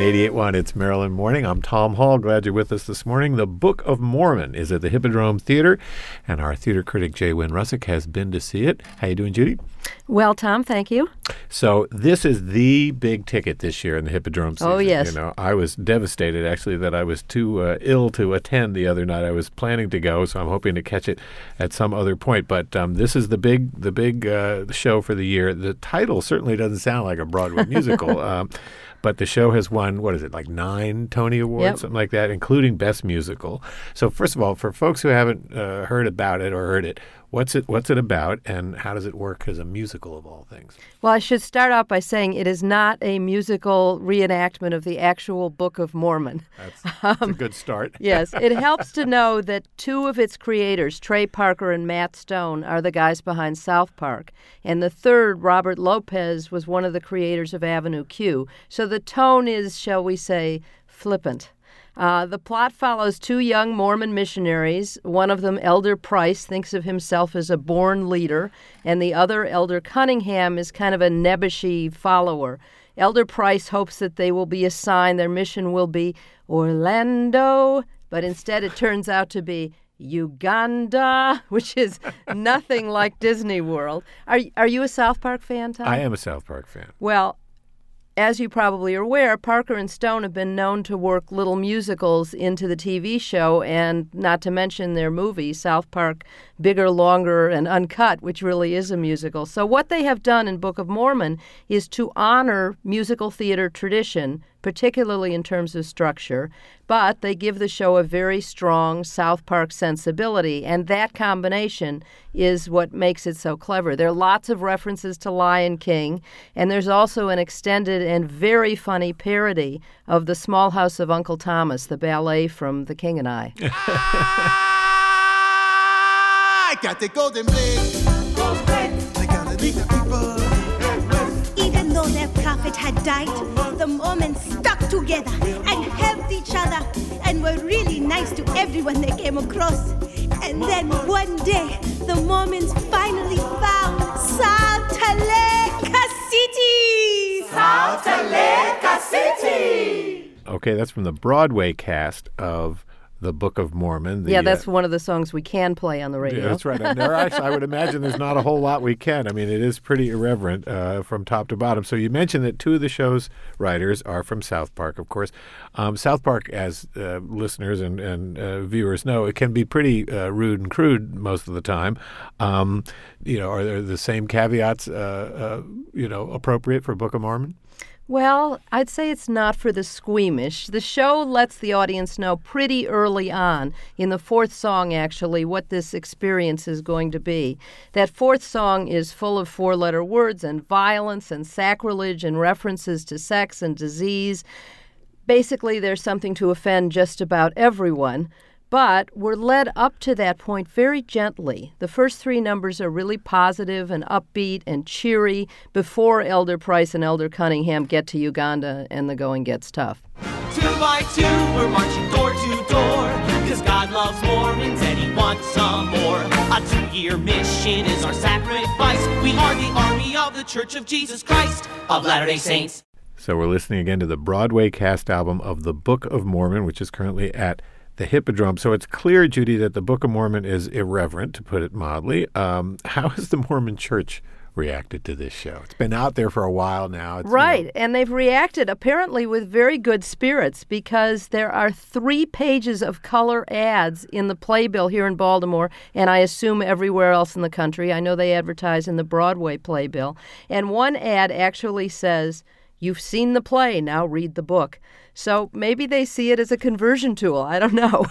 88.1, it's Maryland Morning. I'm Tom Hall. Glad you're with us this morning. The Book of Mormon is at the Hippodrome Theater, and our theater critic, J. Wynn Russick, has been to see it. How you doing, Judy? Well, Tom, thank you. So this is the big ticket this year in the Hippodrome season. Oh, yes. You know, I was devastated, actually, that I was too ill to attend the other night. I was planning to go, so I'm hoping to catch it at some other point. But this is the big show for the year. The title certainly doesn't sound like a Broadway musical. But the show has won, what is it, like 9 Tony Awards, something like that, including Best Musical. So first of all, for folks who haven't heard about it or heard it, what's it about, and how does it work as a musical of all things? Well, I should start out by saying it is not a musical reenactment of the actual Book of Mormon. That's a good start. Yes, it helps to know that 2 of its creators, Trey Parker and Matt Stone, are the guys behind South Park. And the third, Robert Lopez, was one of the creators of Avenue Q. So the tone is, shall we say, flippant. The plot follows 2 young Mormon missionaries. One of them, Elder Price, thinks of himself as a born leader, and the other, Elder Cunningham, is kind of a nebbishy follower. Elder Price hopes that they will be assigned, their mission will be Orlando, but instead it turns out to be Uganda, which is nothing like Disney World. Are you a South Park fan, Tom? I am a South Park fan. Well, as you probably are aware, Parker and Stone have been known to work little musicals into the TV show, and not to mention their movie, South Park Bigger, Longer, and Uncut, which really is a musical. So what they have done in Book of Mormon is to honor musical theater tradition, particularly in terms of structure, but they give the show a very strong South Park sensibility, and that combination is what makes it so clever. There are lots of references to Lion King, and there's also an extended and very funny parody of The Small House of Uncle Thomas, the ballet from The King and I. I got the golden blade. I gotta lead the people. Even though their prophet had died, the Mormons stuck together and helped each other and were really nice to everyone they came across. And then one day, the Mormons finally found Saltaleka City! Saltaleka City! Okay, that's from the Broadway cast of The Book of Mormon. That's one of the songs we can play on the radio. Yeah, that's right. And I would imagine there's not a whole lot we can. I mean, it is pretty irreverent from top to bottom. So you mentioned that 2 of the show's writers are from South Park, of course. South Park, as listeners and viewers know, it can be pretty rude and crude most of the time. Are there the same caveats, appropriate for Book of Mormon? Well, I'd say it's not for the squeamish. The show lets the audience know pretty early on, in the 4th song actually, what this experience is going to be. That 4th song is full of 4-letter words and violence and sacrilege and references to sex and disease. Basically, there's something to offend just about everyone. But we're led up to that point very gently. The first 3 numbers are really positive and upbeat and cheery before Elder Price and Elder Cunningham get to Uganda and the going gets tough. 2 by 2, we're marching door to door, 'cause God loves Mormons and he wants some more. A 2-year mission is our sacrifice. We are the army of the Church of Jesus Christ of Latter-day Saints. So we're listening again to the Broadway cast album of The Book of Mormon, which is currently at the Hippodrome. So it's clear, Judy, that the Book of Mormon is irreverent, to put it mildly. How has the Mormon Church reacted to this show? It's been out there for a while now. Right, and they've reacted apparently with very good spirits, because there are 3 pages of color ads in the playbill here in Baltimore, and I assume everywhere else in the country. I know they advertise in the Broadway playbill. And one ad actually says, "You've seen the play, now read the book." So maybe they see it as a conversion tool. I don't know.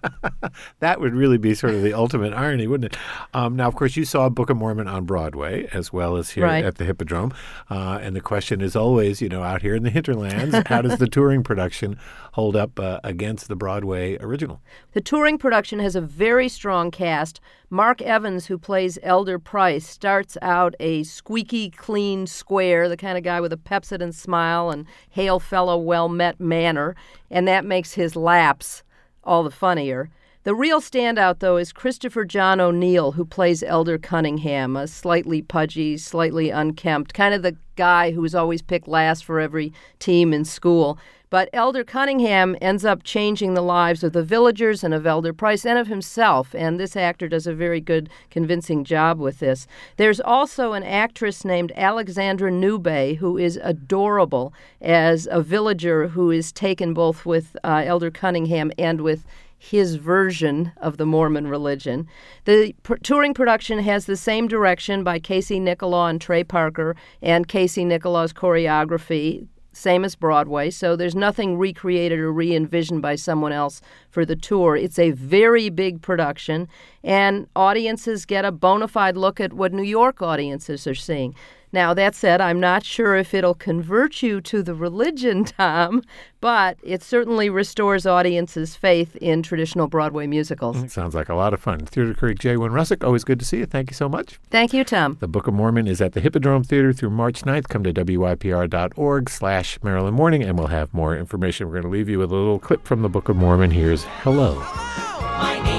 That would really be sort of the ultimate irony, wouldn't it? Now, of course, you saw Book of Mormon on Broadway as well as here at the Hippodrome. And the question is always, out here in the hinterlands, how does the touring production hold up against the Broadway original? The touring production has a very strong cast. Mark Evans, who plays Elder Price, starts out a squeaky clean square, the kind of guy with a Pepsodent smile and hail fellow, well-met manner, and that makes his lapse all the funnier. The real standout, though, is Christopher John O'Neill, who plays Elder Cunningham, a slightly pudgy, slightly unkempt, kind of the guy who was always picked last for every team in school. But Elder Cunningham ends up changing the lives of the villagers and of Elder Price and of himself, and this actor does a very good, convincing job with this. There's also an actress named Alexandra Newbay who is adorable as a villager who is taken both with Elder Cunningham and with his version of the Mormon religion. The touring production has the same direction by Casey Nicholaw and Trey Parker, and Casey Nicholaw's choreography, same as Broadway, so there's nothing recreated or re-envisioned by someone else for the tour. It's a very big production, and audiences get a bona fide look at what New York audiences are seeing. Now, that said, I'm not sure if it'll convert you to the religion, Tom, but it certainly restores audiences' faith in traditional Broadway musicals. Sounds like a lot of fun. Theater critic Jay Wynn Russick, always good to see you. Thank you so much. Thank you, Tom. The Book of Mormon is at the Hippodrome Theater through March 9th. Come to wypr.org/Maryland Morning, and we'll have more information. We're going to leave you with a little clip from the Book of Mormon. Here's Hello. My name